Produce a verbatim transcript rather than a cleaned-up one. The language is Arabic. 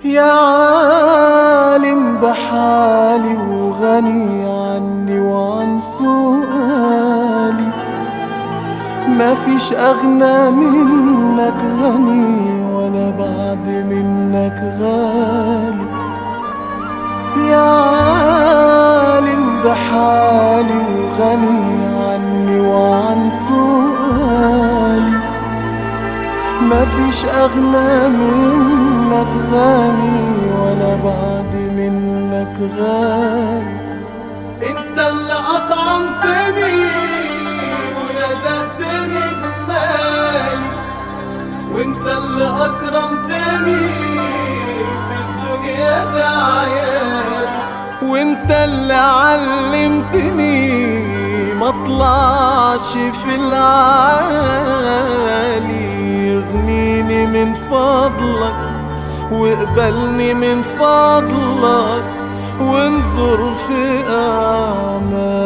يا عالم بحالي وغني عني وعن سؤالي، ما فيش أغنى منك غني ولا بعد منك غالي. يا عالم بحالي وغني عني وعن سؤالي، ما فيش أغنى منك غني ولا بعد منك غالي. انت اللي أطعمتني ورزقتني بمالي، وانت اللي أكرمتني في الدنيا بعيالي، وانت اللي علمتني مطلعش في العالي. اغنيني من فضلك واقبلني من فضلك وانظر في أعمالي.